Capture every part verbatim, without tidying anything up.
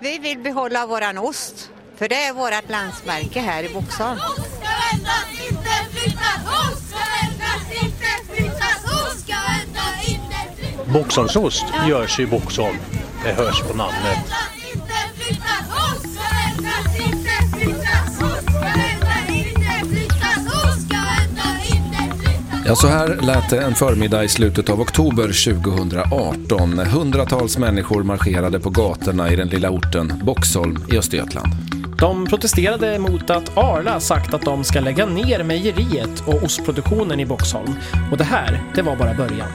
Vi vill behålla våran ost, för det är vårt landsmärke här i Boxholm. Ost ska vändas, inte flyttas. Ost ska vändas, inte flyttas. Ost ska vändas, inte flyttas. Boxholmsost görs i Boxholm. Det hörs på namnet. Inte flyttas. Ost ska vändas, inte flyttas. Ost ska vändas, inte flyttas. Ost ska vändas, inte flyttas. Ja, så här lät det en förmiddag i slutet av oktober tjugohundraarton. Hundratals människor marscherade på gatorna i den lilla orten Boxholm i Östergötland. De protesterade mot att Arla sagt att de ska lägga ner mejeriet och ostproduktionen i Boxholm. Och det här, det var bara början.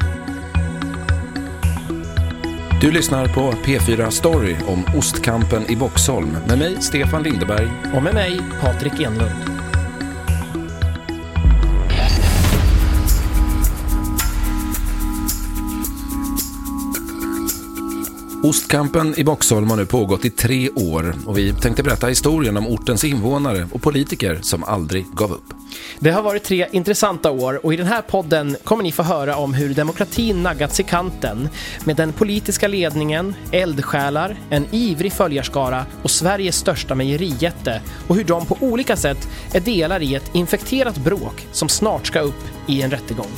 Du lyssnar på P fyra Story om ostkampen i Boxholm med mig, Stefan Lindeberg. Och med mig, Patrik Enlund. Ostkampen i Boxholm har nu pågått i tre år och vi tänkte berätta historien om ortens invånare och politiker som aldrig gav upp. Det har varit tre intressanta år och i den här podden kommer ni få höra om hur demokratin naggats i kanten med den politiska ledningen, eldsjälar, en ivrig följarskara och Sveriges största mejerijätte och hur de på olika sätt är delar i ett infekterat bråk som snart ska upp i en rättegång.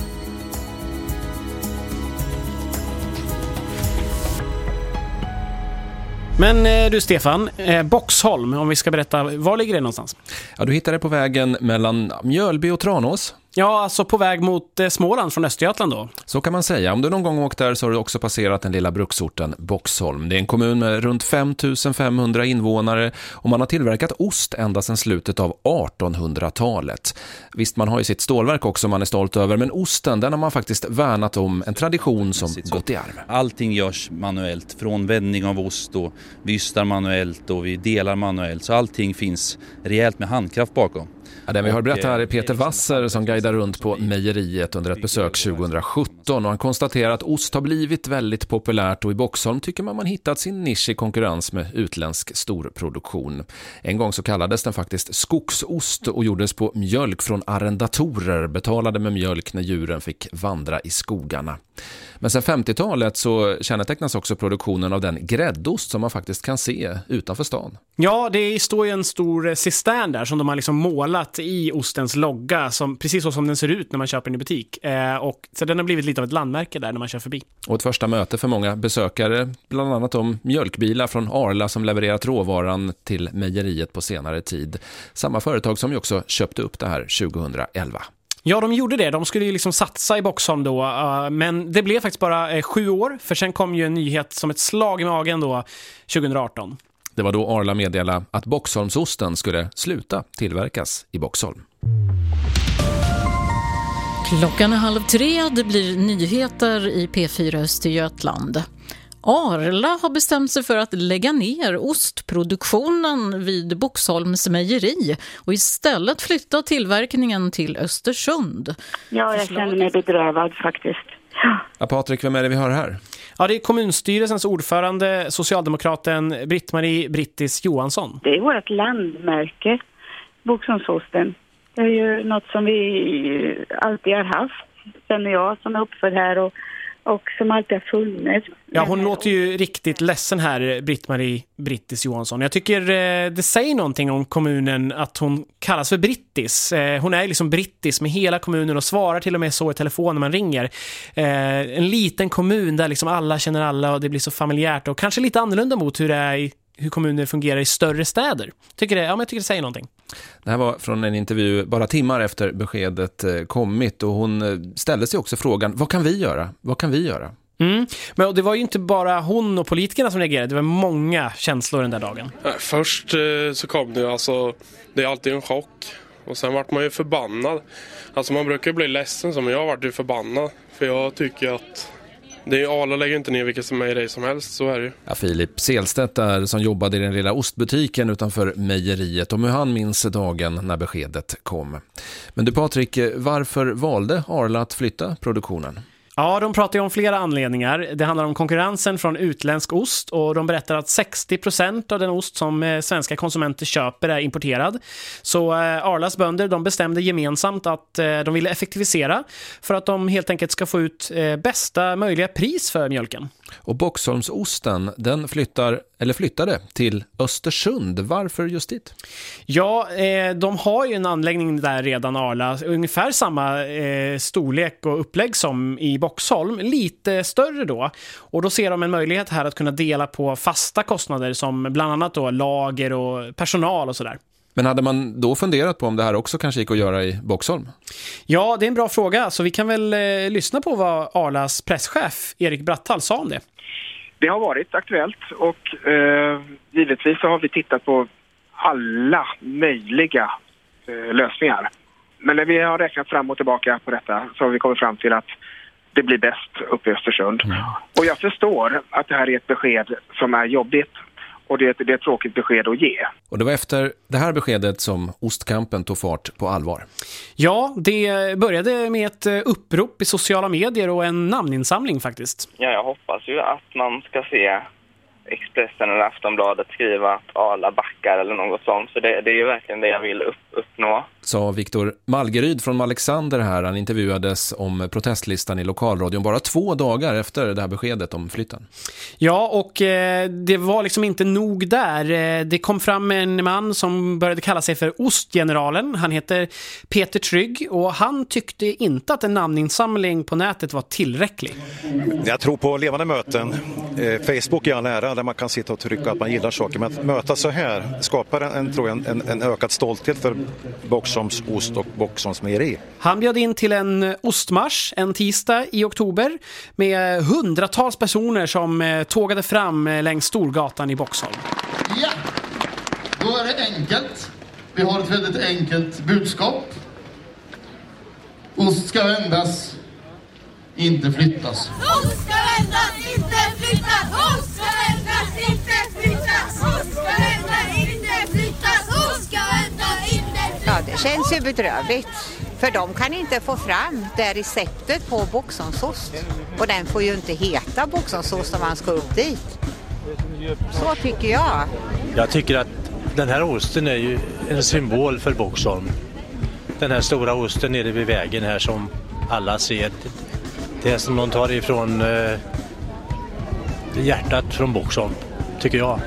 Men du Stefan, eh, Boxholm, om vi ska berätta, var ligger det någonstans? Ja, du hittar det på vägen mellan Mjölby och Tranås. Ja, alltså på väg mot eh, Småland från Östergötland då. Så kan man säga. Om du någon gång åkt där så har du också passerat den lilla bruksorten Boxholm. Det är en kommun med runt fem tusen femhundra invånare och man har tillverkat ost ända sedan slutet av artonhundratalet. Visst, man har ju sitt stålverk också man är stolt över, men osten, den har man faktiskt värnat om, en tradition som gått i arv. Allting görs manuellt, från vändning av ost och vi ystar manuellt och vi delar manuellt, så allting finns rejält med handkraft bakom. Ja, den vi har berättat här är Peter Wasser som guidar runt på mejeriet under ett besök tjugohundrasjutton och han konstaterar att ost har blivit väldigt populärt och i Boxholm tycker man man hittat sin nisch i konkurrens med utländsk storproduktion. En gång så kallades den faktiskt skogsost och gjordes på mjölk från arrendatorer, betalade med mjölk när djuren fick vandra i skogarna. Men sen femtiotalet så kännetecknas också produktionen av den gräddost som man faktiskt kan se utanför stan. Ja, det står ju en stor cistern där som de har liksom målat i ostens logga, som, precis så som den ser ut när man köper den i butik. Eh, och, så den har blivit lite av ett landmärke där när man kör förbi. Och ett första möte för många besökare, bland annat om mjölkbilar från Arla som levererat råvaran till mejeriet på senare tid. Samma företag som ju också köpte upp det här tjugohundraelva. Ja, de gjorde det. De skulle ju liksom satsa i Boxholm då. Uh, men det blev faktiskt bara uh, sju år. För sen kom ju en nyhet som ett slag i magen då tjugohundraarton. Det var då Arla meddelade att Boxholmsosten skulle sluta tillverkas i Boxholm. Klockan är halv tre. Det blir nyheter i P fyra Östergötland. Arla har bestämt sig för att lägga ner ostproduktionen vid Boxholms mejeri och istället flytta tillverkningen till Östersund. Ja, jag känner mig bedrövad faktiskt. Ja, Patrik, vem är det vi har här? Ja, det är kommunstyrelsens ordförande, socialdemokraten Britt-Marie Brittis Johansson. Det är vårt landmärke, Boxholmsosten. Det är ju något som vi alltid har haft. Sen jag som är uppfödd här och Och som alltid har funnits. Ja, hon låter ju riktigt ledsen här, Britt-Marie Brittis Johansson. Jag tycker eh, det säger någonting om kommunen att hon kallas för Brittis. Eh, hon är liksom brittis med hela kommunen och svarar till och med så i telefon när man ringer. Eh, en liten kommun där liksom alla känner alla och det blir så familjärt och kanske lite annorlunda mot hur det är i hur kommuner fungerar i större städer. Tycker det, ja, men jag tycker det säger någonting. Det här var från en intervju bara timmar efter beskedet kommit och hon ställde sig också frågan, vad kan vi göra? Vad kan vi göra? Mm. Men det var ju inte bara hon och politikerna som reagerade, det var många känslor den där dagen. Först så kom det alltså, det är alltid en chock. Och sen vart man ju förbannad. Alltså man brukar bli ledsen, som jag vart ju förbannad. För jag tycker att det är, alla lägger inte ner vilket som är det som helst, så är det ju. Ja, Filip Selstedt där som jobbade i den lilla ostbutiken utanför mejeriet och hur han minns dagen när beskedet kom. Men du Patrik, varför valde Arla att flytta produktionen? Ja, de pratar ju om flera anledningar. Det handlar om konkurrensen från utländsk ost och de berättar att sextio procent av den ost som svenska konsumenter köper är importerad. Så Arlas bönder, de bestämde gemensamt att de ville effektivisera för att de helt enkelt ska få ut bästa möjliga pris för mjölken. Och Boxholmsosten, den flyttar, eller flyttade till Östersund. Varför just dit? Ja, eh, de har ju en anläggning där redan, Arla. Ungefär samma eh, storlek och upplägg som i Boxholm. Lite större då. Och då ser de en möjlighet här att kunna dela på fasta kostnader som bland annat då lager och personal och sådär. Men hade man då funderat på om det här också kanske gick att göra i Boxholm? Ja, det är en bra fråga. Så vi kan väl eh, lyssna på vad Arlas presschef Erik Bratthall sa om det. Det har varit aktuellt och eh, givetvis så har vi tittat på alla möjliga eh, lösningar. Men när vi har räknat fram och tillbaka på detta så har vi kommit fram till att det blir bäst uppe i Östersund. Mm. Och jag förstår att det här är ett besked som är jobbigt. Och det är, ett, det är ett tråkigt besked att ge. Och det var efter det här beskedet som ostkampen tog fart på allvar. Ja, det började med ett upprop i sociala medier och en namninsamling faktiskt. Ja, jag hoppas ju att man ska se Expressen eller Aftonbladet skriva att Arla backar eller något sånt. För det, det är ju verkligen det jag vill upp, uppnå. Sa Viktor Malgeryd från Alexander här. Han intervjuades om protestlistan i lokalradion bara två dagar efter det här beskedet om flytten. Ja, och eh, det var liksom inte nog där. Det kom fram en man som började kalla sig för Ostgeneralen. Han heter Peter Trygg och han tyckte inte att en namninsamling på nätet var tillräcklig. Jag tror på levande möten. Eh, Facebook är all ära där man kan sitta och trycka att man gillar saker. Men att möta så här skapar en, tror jag, en, en ökad stolthet för Boxholms ost och Boxholms mejeri. Han bjöd in till en ostmarsch en tisdag i oktober med hundratals personer som tågade fram längs Storgatan i Boxholm. Ja, då är det enkelt. Vi har ett väldigt enkelt budskap. Ost ska vändas, inte flyttas. Ost ska vändas, inte flyttas. Ost ska vändas, inte flyttas. Ost ska vändas, inte flyttas. Ost ska vändas, inte flyttas. Ja, det känns ju bedrövligt. För de kan inte få fram det receptet på Boxholmsost. Och den får ju inte heta Boxholmsost om man ska upp dit. Så tycker jag. Jag tycker att den här osten är ju en symbol för Boxholm. Den här stora osten nere vid vägen här som alla ser. Det är som någon tar ifrån eh, hjärtat från Boxholm, tycker jag.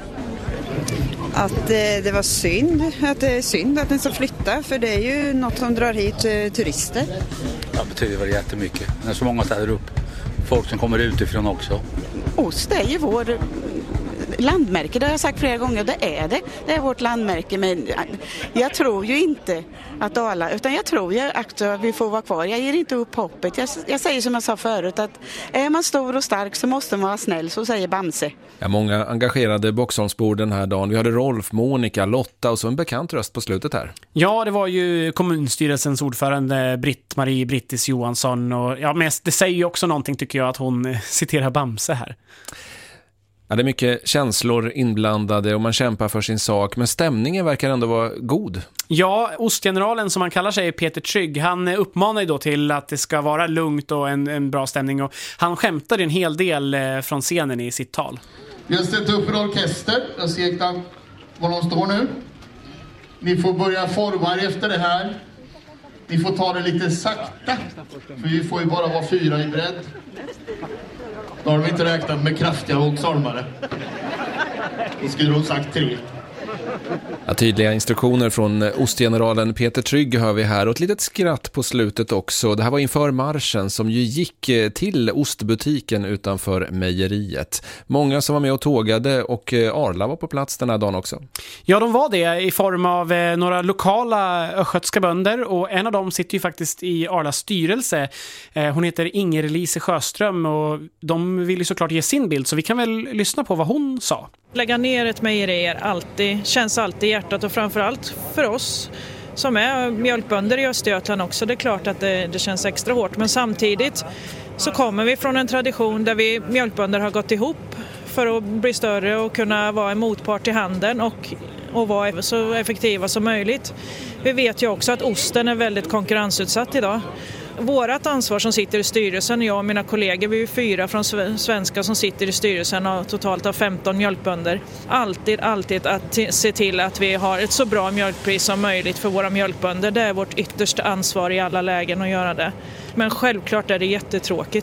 Att eh, det var synd, att det är synd att den ska flytta, för det är ju något som drar hit eh, turister. Ja, det betyder väl jättemycket. När så många ställer upp, folk som kommer utifrån också. Ost är ju vår landmärke, det har jag sagt flera gånger, det är det. Det är vårt landmärke, men jag tror ju inte att alla, utan jag tror ju att vi får vara kvar. Jag ger inte upp hoppet. Jag, jag säger som jag sa förut, att är man stor och stark så måste man vara snäll, så säger Bamse. Ja, många engagerade Boxholmsbor den här dagen. Vi hade Rolf, Monica, Lotta och så en bekant röst på slutet här. Ja, det var ju kommunstyrelsens ordförande Britt-Marie Brittis Johansson. Och, ja, men det säger ju också någonting, tycker jag, att hon citerar Bamse här. Ja, det är mycket känslor inblandade och man kämpar för sin sak, men stämningen verkar ändå vara god. Ja, ostgeneralen som han kallar sig, Peter Trygg, han uppmanar ju då till att det ska vara lugnt och en, en bra stämning, och han skämtade en hel del från scenen i sitt tal. Vi har ställt upp en orkester, jag ser knappt var de står nu. Ni får börja forma er efter det här. Ni får ta det lite sakta, för vi får ju bara vara fyra i bredd. Då har de inte räknat med kraftiga Boxholmare. Då skulle de sagt tre. Ja, tydliga instruktioner från ostgeneralen Peter Trygg hör vi här, och ett litet skratt på slutet också. Det här var inför marschen som ju gick till ostbutiken utanför mejeriet. Många som var med och tågade, och Arla var på plats den här dagen också. Ja, de var det i form av eh, några lokala östgötska bönder, och en av dem sitter ju faktiskt i Arlas styrelse. Eh, hon heter Inger-Lise Sjöström, och de vill ju såklart ge sin bild, så vi kan väl lyssna på vad hon sa. Lägga ner ett mejeri är alltid, känns alltid i hjärtat, och framförallt för oss som är mjölkbönder i Östergötland också. Det är klart att det, det känns extra hårt, men samtidigt så kommer vi från en tradition där vi mjölkbönder har gått ihop för att bli större och kunna vara en motpart i handeln och, och vara så effektiva som möjligt. Vi vet ju också att osten är väldigt konkurrensutsatt idag. Vårat ansvar som sitter i styrelsen, jag och mina kollegor, vi är fyra från svenska som sitter i styrelsen och totalt av femton mjölkbönder. Alltid, alltid att se till att vi har ett så bra mjölkpris som möjligt för våra mjölkbönder. Det är vårt yttersta ansvar i alla lägen att göra det. Men självklart är det jättetråkigt.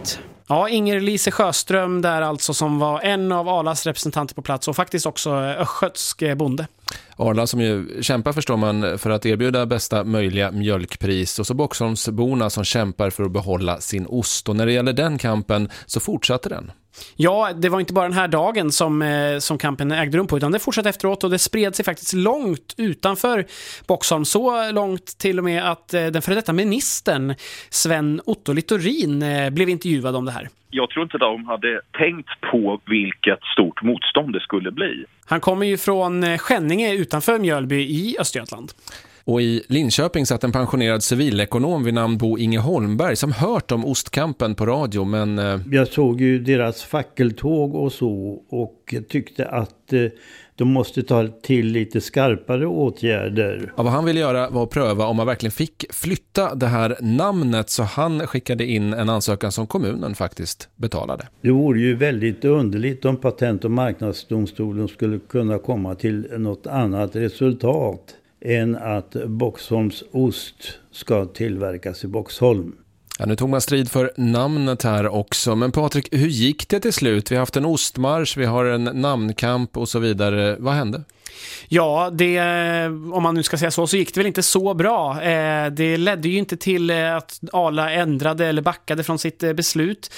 Ja, Inger Lise Sjöström där alltså, som var en av Arlas representanter på plats och faktiskt också östgötsk bonde. Arla som ju kämpar, förstår man, för att erbjuda bästa möjliga mjölkpris, och så Boxholmsborna som kämpar för att behålla sin ost. Och när det gäller den kampen så fortsatte den. Ja, det var inte bara den här dagen som, eh, som kampen ägde rum på, utan det fortsatte efteråt och det spred sig faktiskt långt utanför Boxholm. Så långt till och med att eh, den före detta ministern Sven Otto Littorin eh, blev intervjuad om det här. Jag tror inte de hade tänkt på vilket stort motstånd det skulle bli. Han kommer ju från Skänninge utanför Mjölby i Östergötland. Och i Linköping satt en pensionerad civilekonom vid namn Bo Inge Holmberg som hört om ostkampen på radio, men... Eh... Jag såg ju deras fackeltåg och så och tyckte att eh, de måste ta till lite skarpare åtgärder. Ja, vad han ville göra var att pröva om man verkligen fick flytta det här namnet, så han skickade in en ansökan som kommunen faktiskt betalade. Det vore ju väldigt underligt om Patent- och marknadsdomstolen skulle kunna komma till något annat resultat än att Boxholms ost ska tillverkas i Boxholm. Ja, nu tog man strid för namnet här också. Men Patrik, hur gick det till slut? Vi har haft en ostmarsch, vi har en namnkamp och så vidare. Vad hände? Ja, det, om man nu ska säga så, så gick det väl inte så bra. Det ledde ju inte till att Arla ändrade eller backade från sitt beslut,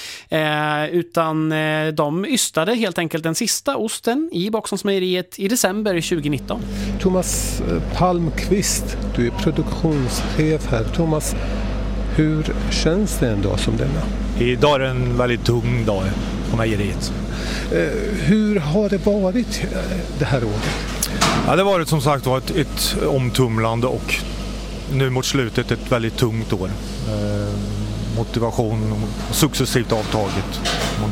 utan de ystade helt enkelt den sista osten i Boxholmsmejeriet i december tjugonitton. Thomas Palmqvist, du är produktionschef här. Thomas, hur känns det en dag som denna? Idag är det en väldigt tung dag på mejeriet. Eh, hur har det varit det här året? Ja, det har varit som sagt var ett, ett omtumlande och nu mot slutet ett väldigt tungt år. Eh, motivation successivt avtaget.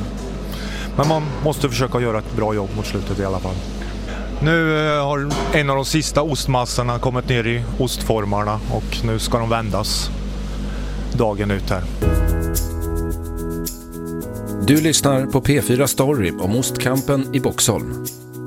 Men man måste försöka göra ett bra jobb mot slutet i alla fall. Nu eh, har en av de sista ostmassorna kommit ner i ostformarna och nu ska de vändas dagen ut här. Du lyssnar på P fyra Story om ostkampen i Boxholm.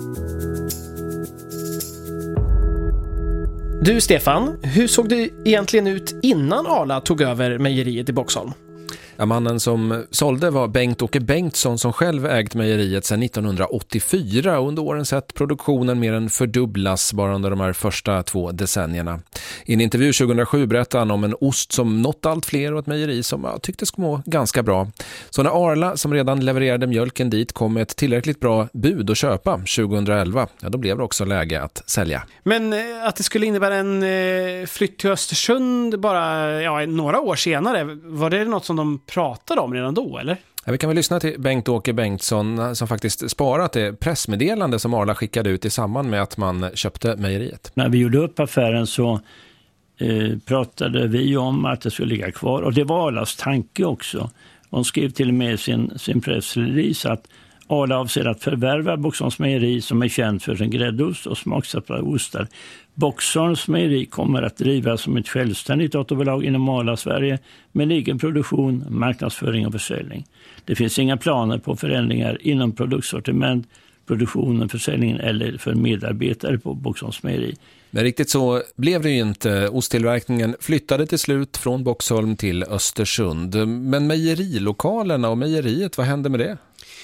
Du Stefan, hur såg det egentligen ut innan Arla tog över mejeriet i Boxholm? Ja, mannen som sålde var Bengt-Åke Bengtsson som själv ägt mejeriet sedan nittonhundraåttiofyra och under åren sett produktionen mer än fördubblas bara under de här första två decennierna. I en intervju tjugohundrasju berättade han om en ost som nått allt fler och ett mejeri som jag tyckte skulle må ganska bra. Så när Arla, som redan levererade mjölken dit, kom med ett tillräckligt bra bud att köpa tjugohundraelva, ja, då blev det också läge att sälja. Men eh, att det skulle innebära en eh, flytt till Östersund bara ja, några år senare, var det något som de pratade om redan då, eller? Ja, vi kan väl lyssna till Bengt-Åke Bengtsson som faktiskt sparat det pressmeddelande som Arla skickade ut i samband med att man köpte mejeriet. När vi gjorde upp affären så eh, pratade vi om att det skulle ligga kvar, och det var Arlas tanke också. De skrev till och med sin, sin pressrelease att Arla avser att förvärva Boxholms mejeri som är känd för sin gräddost och smaksatta ostar. Boxholms mejeri kommer att drivas som ett självständigt dotterbolag inom Arla Sverige med egen produktion, marknadsföring och försäljning. Det finns inga planer på förändringar inom produktsortiment, produktionen, försäljningen eller för medarbetare på Boxholms mejeri. Men riktigt så blev det ju inte. Osttillverkningen flyttade till slut från Boxholm till Östersund. Men mejerilokalerna och mejeriet, vad hände med det?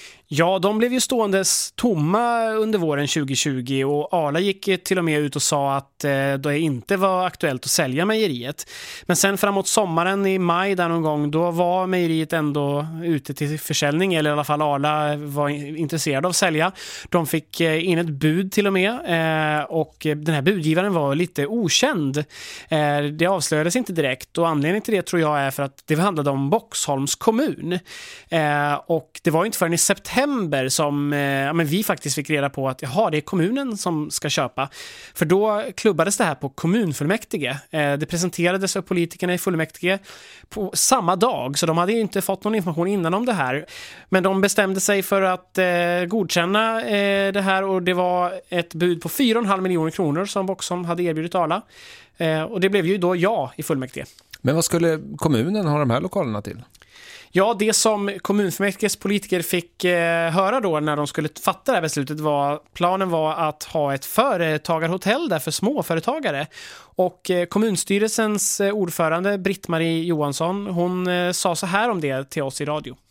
Ja, de blev ju ståendes tomma under våren tjugohundratjugo och Arla gick till och med ut och sa att eh, det inte var aktuellt att sälja mejeriet. Men sen framåt sommaren i maj där någon gång, då var mejeriet ändå ute till försäljning, eller i alla fall Arla var intresserad av att sälja. De fick eh, in ett bud till och med eh, och den här budgivaren var lite okänd. Eh, det avslöjades inte direkt och anledningen till det tror jag är för att det handlade om Boxholms kommun. Eh, och det var inte förrän i september som eh, ja, men vi faktiskt fick reda på att jaha, det är kommunen som ska köpa. För då klubbades det här på kommunfullmäktige. Eh, det presenterades för politikerna i fullmäktige på samma dag, så de hade ju inte fått någon information innan om det här. Men de bestämde sig för att eh, godkänna eh, det här, och det var ett bud på fyra komma fem miljoner kronor som Boxholm hade erbjudit Arla. Eh, och det blev ju då ja i fullmäktige. Men vad skulle kommunen ha de här lokalerna till? Ja, det som kommunfullmäktiges politiker fick eh, höra då när de skulle fatta det här beslutet var, planen var att ha ett företagarhotell där för småföretagare. Och eh, kommunstyrelsens eh, ordförande Britt-Marie Johansson, hon eh, sa så här om det till oss i radio.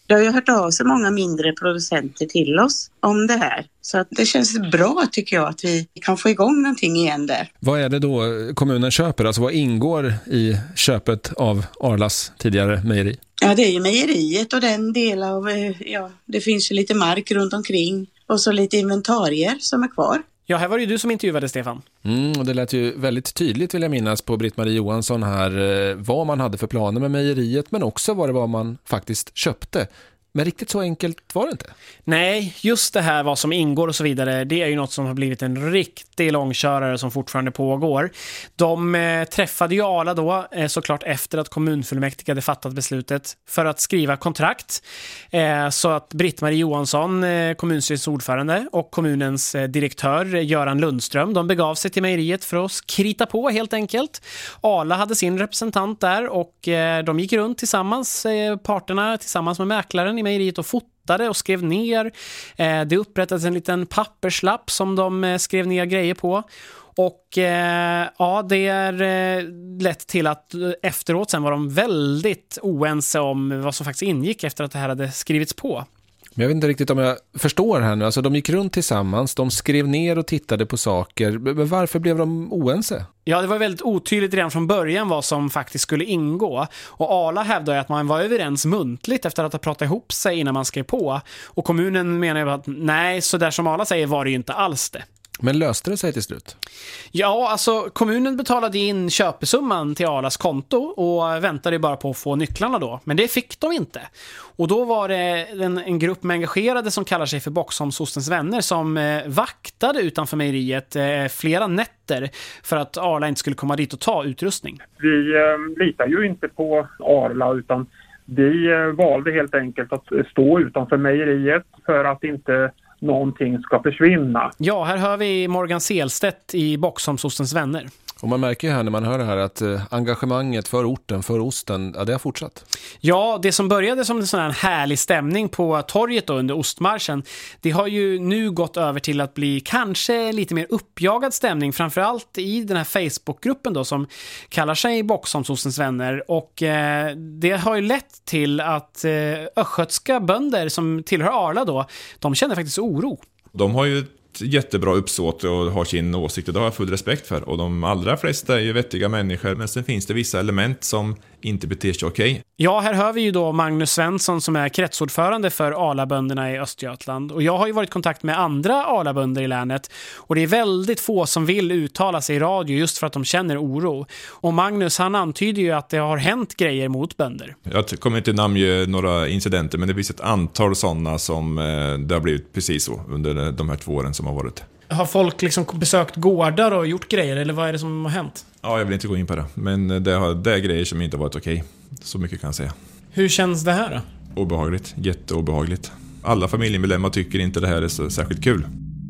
Det har ju hört av sig många mindre producenter till oss om det här. Så att det känns bra tycker jag att vi kan få igång någonting igen där. Vad är det då kommunen köper? Alltså vad ingår i köpet av Arlas tidigare mejeri? Ja, det är ju mejeriet och den del av, ja, det finns ju lite mark runt omkring och så lite inventarier som är kvar. Ja, här var det ju du som intervjuade Stefan. Mm, och det lät ju väldigt tydligt vill jag minnas på Britt-Marie Johansson här vad man hade för planer med mejeriet men också vad det var man faktiskt köpte. Men riktigt så enkelt var det inte. Nej, just det här vad som ingår och så vidare, det är ju något som har blivit en riktig långkörare som fortfarande pågår. De eh, träffade ju Arla då eh, såklart efter att kommunfullmäktige hade fattat beslutet för att skriva kontrakt. Eh, så att Britt-Marie Johansson, eh, kommunstyrelsens ordförande och kommunens eh, direktör Göran Lundström, de begav sig till mejeriet för att krita på helt enkelt. Arla hade sin representant där och eh, de gick runt tillsammans, eh, parterna tillsammans med mäklaren i mejeriet och fotade och skrev ner. Eh, det upprättades en liten papperslapp som de eh, skrev ner grejer på. Och eh, ja, det är eh, lett till att efteråt sen var de väldigt oense om vad som faktiskt ingick efter att det här hade skrivits på. Men jag vet inte riktigt om jag förstår här nu. Alltså de gick runt tillsammans, de skrev ner och tittade på saker. Men varför blev de oense? Ja, det var väldigt otydligt redan från början vad som faktiskt skulle ingå. Och Arla hävdade att man var överens muntligt efter att ha pratat ihop sig innan man skrev på. Och kommunen menar ju att nej, så där som Arla säger var det ju inte alls det. Men löste det sig till slut? Ja, alltså kommunen betalade in köpesumman till Arlas konto och väntade bara på att få nycklarna då. Men det fick de inte. Och då var det en, en grupp med engagerade som kallar sig för Boxholmsostens vänner som eh, vaktade utanför mejeriet eh, flera nätter för att Arla inte skulle komma dit och ta utrustning. Vi eh, litar ju inte på Arla utan vi eh, valde helt enkelt att stå utanför mejeriet för att inte någonting ska försvinna. Ja, här hör vi Morgan Selstedt i Boxholmsostens vänner. Och man märker ju här när man hör det här att eh, engagemanget för orten, för osten, ja, det har fortsatt. Ja, det som började som en sån här härlig stämning på torget då under ostmarschen, det har ju nu gått över till att bli kanske lite mer uppjagad stämning, framförallt i den här Facebookgruppen då som kallar sig Boxholmsostens vänner. Och eh, det har ju lett till att eh, östgötska bönder som tillhör Arla då, de känner faktiskt oro. De har ju jättebra uppsåt och har sin åsikt och det har jag full respekt för. Och de allra flesta är ju vettiga människor, men sen finns det vissa element som inte beter sig okej. Okay. Ja, här hör vi ju då Magnus Svensson som är kretsordförande för Arla-bönderna i Östergötland. Och jag har ju varit i kontakt med andra Arla-bönder i länet och det är väldigt få som vill uttala sig i radio just för att de känner oro. Och Magnus, han antyder ju att det har hänt grejer mot bönder. Jag kommer inte namnge några incidenter, men det finns ett antal sådana som eh, det har blivit precis så under de här två åren som har varit. Har folk liksom besökt gårdar och gjort grejer eller vad är det som har hänt? Ja, jag vill inte gå in på det. Men det, har, det är grejer som inte har varit okej. Så mycket kan jag säga. Hur känns det här då? Obehagligt, jätteobehagligt. Alla familjemedlemmar tycker inte det här är så särskilt kul.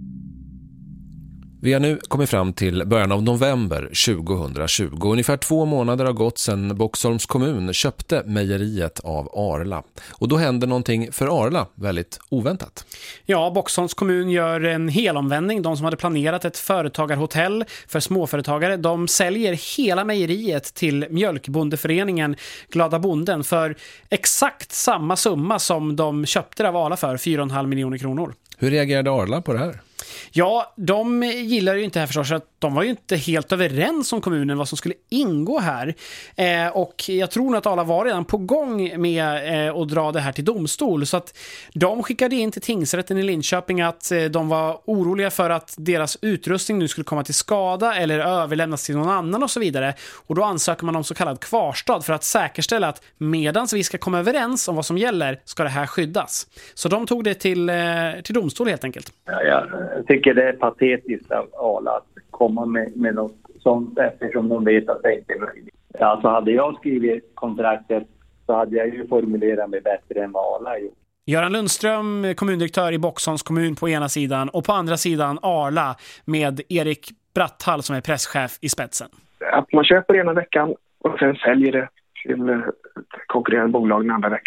Vi har nu kommit fram till början av november tjugohundratjugo. Ungefär två månader har gått sedan Boxholms kommun köpte mejeriet av Arla. Och då händer någonting för Arla väldigt oväntat. Ja, Boxholms kommun gör en helomvändning. De som hade planerat ett företagarhotell för småföretagare, de säljer hela mejeriet till Mjölkbondeföreningen Glada Bonden för exakt samma summa som de köpte det av Arla för, fyra komma fem miljoner kronor. Hur reagerade Arla på det här? Ja, de gillar ju inte det här förstås, att de var ju inte helt överens om kommunen vad som skulle ingå här. Eh, och jag tror att alla var redan på gång med eh, att dra det här till domstol. Så att de skickade in till tingsrätten i Linköping att eh, de var oroliga för att deras utrustning nu skulle komma till skada eller överlämnas till någon annan och så vidare. Och då ansöker man om så kallad kvarstad för att säkerställa att medans vi ska komma överens om vad som gäller ska det här skyddas. Så de tog det till, eh, till domstol helt enkelt. Ja, jag tycker det är patetiskt av Arla att komma med, med något sånt eftersom de vet att det inte är möjligt. Alltså hade jag skrivit kontraktet så hade jag ju formulerat mig bättre än vad Arla gjort. Göran Lundström, kommundirektör i Boxholms kommun på ena sidan och på andra sidan Arla med Erik Bratthall som är presschef i spetsen. Att man köper ena veckan och sen säljer det till konkurrerande bolag den andra veckan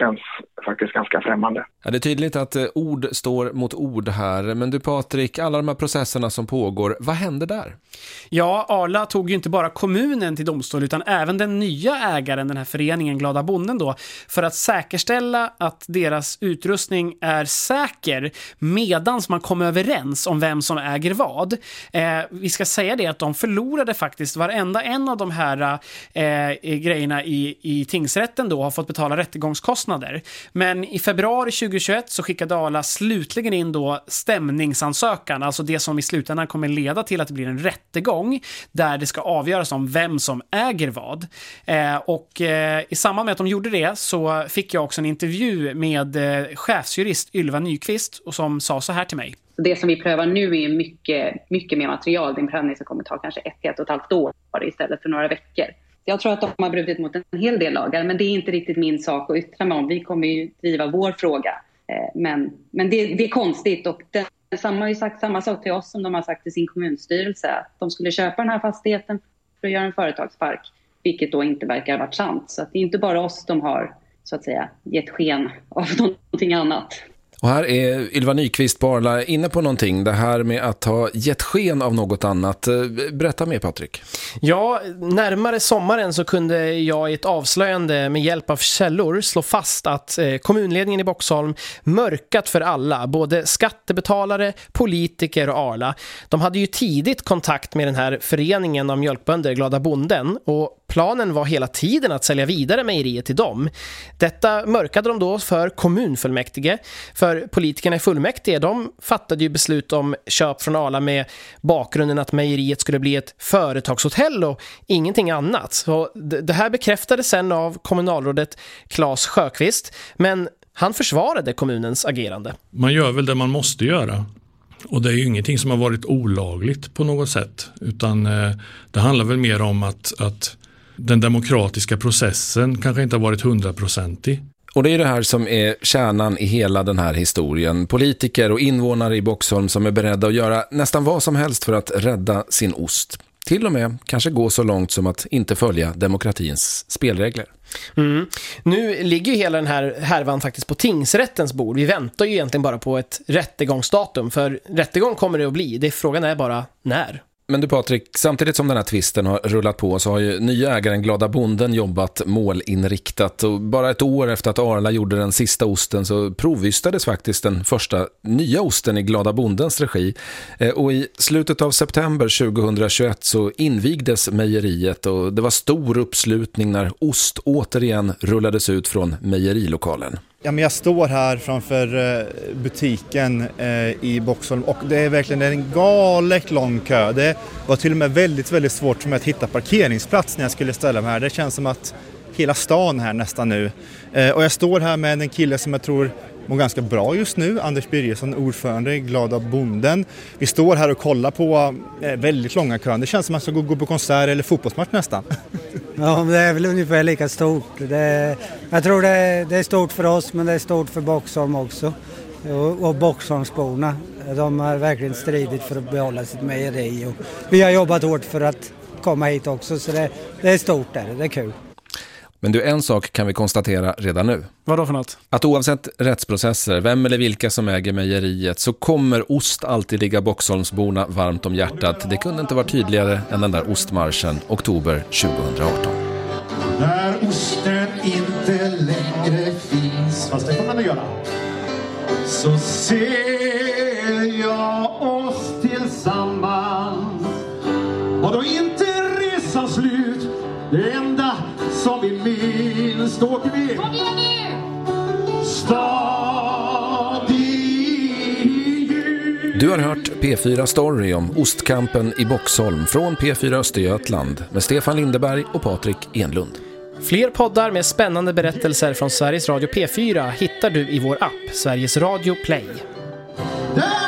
känns faktiskt ganska främmande. Ja, det är tydligt att eh, ord står mot ord här. Men du Patrik, alla de här processerna som pågår, vad händer där? Ja, Arla tog ju inte bara kommunen till domstol utan även den nya ägaren, den här föreningen Glada Bonden då, för att säkerställa att deras utrustning är säker medans man kommer överens om vem som äger vad. Eh, vi ska säga det att de förlorade faktiskt varenda en av de här eh, grejerna i, i tingsrätten då har fått betala rättegångskostnader. Men i februari tjugohundratjugoett så skickade Arla slutligen in då stämningsansökan, alltså det som i slutändan kommer leda till att det blir en rättegång där det ska avgöras om vem som äger vad. Eh, och eh, i samband med att de gjorde det så fick jag också en intervju med eh, chefsjurist Ylva Nyqvist och som sa så här till mig. Det som vi prövar nu är mycket, mycket mer material. Din prövning som kommer ta kanske ett till ett och ett halvt år istället för några veckor. Jag tror att de har brutit mot en hel del lagar, men det är inte riktigt min sak att yttra mig om. Vi kommer ju driva vår fråga. Men, men det, det är konstigt och det, samma har ju sagt samma sak till oss som de har sagt till sin kommunstyrelse. Att de skulle köpa den här fastigheten för att göra en företagspark, vilket då inte verkar ha varit sant. Så att det är inte bara oss de har så att säga gett sken av någonting annat. Och här är Ylva Nyqvist på Arla inne på någonting, det här med att ha gett sken av något annat. Berätta mer, Patrik. Ja, närmare sommaren så kunde jag i ett avslöjande med hjälp av källor slå fast att kommunledningen i Boxholm mörkat för alla, både skattebetalare, politiker och Arla. De hade ju tidigt kontakt med den här föreningen av mjölkbönder, Glada Bonden, och planen var hela tiden att sälja vidare mejeriet till dem. Detta mörkade de då för kommunfullmäktige. För politikerna i fullmäktige, de fattade ju beslut om köp från Arla med bakgrunden att mejeriet skulle bli ett företagshotell och ingenting annat. Så det här bekräftades sen av kommunalrådet Claes Sjöqvist, men han försvarade kommunens agerande. Man gör väl det man måste göra. Och det är ju ingenting som har varit olagligt på något sätt, utan eh, det handlar väl mer om att, att den demokratiska processen kanske inte har varit hundraprocentig. Och det är det här som är kärnan i hela den här historien. Politiker och invånare i Boxholm som är beredda att göra nästan vad som helst för att rädda sin ost. Till och med kanske gå så långt som att inte följa demokratins spelregler. Mm. Nu ligger ju hela den här härvan faktiskt på tingsrättens bord. Vi väntar ju egentligen bara på ett rättegångsdatum, för rättegång kommer det att bli. Det frågan är bara när. Men du Patrik, samtidigt som den här tvisten har rullat på så har ju nya ägaren Glada Bonden jobbat målinriktat. Och bara ett år efter att Arla gjorde den sista osten så provystades faktiskt den första nya osten i Glada Bondens regi. Och i slutet av september tjugohundratjugoett så invigdes mejeriet och det var stor uppslutning när ost återigen rullades ut från mejerilokalen. Ja, men jag står här framför butiken i Boxholm och det är verkligen en galet lång kö. Det var till och med väldigt, väldigt svårt för mig att hitta parkeringsplats när jag skulle ställa mig här. Det känns som att hela stan här nästan nu. Och jag står här med en kille som jag tror mår ganska bra just nu, Anders Birgersson, ordförande i Glada Bonden. Vi står här och kollar på väldigt långa kön. Det känns som att man ska gå på konsert eller fotbollsmatch nästan. Ja, det är väl ungefär lika stort. Det är, jag tror det är, det är stort för oss, men det är stort för Boxholm också. Och, och Boxholmsborna, de har verkligen stridit för att behålla sitt mejeri. Och vi har jobbat hårt för att komma hit också, så det, det är stort där, det är kul. Men du, en sak kan vi konstatera redan nu. Vad då för något? Att oavsett rättsprocesser, vem eller vilka som äger mejeriet, så kommer ost alltid ligga Boxholmsborna varmt om hjärtat. Det kunde inte vara tydligare än den där ostmarschen oktober tjugohundraarton. När osten inte längre finns, fast det får man göra, så ser jag oss tillsammans. Och då inte resan slut, det enda som vi minns, då åker vi. Kom igen nu! Stadig jul. Du har hört P fyra Story om ostkampen i Boxholm från P fyra Östergötland med Stefan Lindeberg och Patrik Enlund. Fler poddar med spännande berättelser från Sveriges Radio P fyra hittar du i vår app Sveriges Radio Play. Där